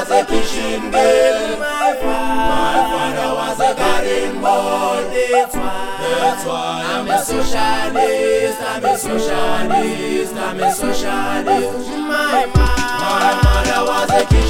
was a kitchen girl. My father was a garden boy. That's why I'm a socialist. I'm a socialist. I'm a socialist. My mother was a kitchen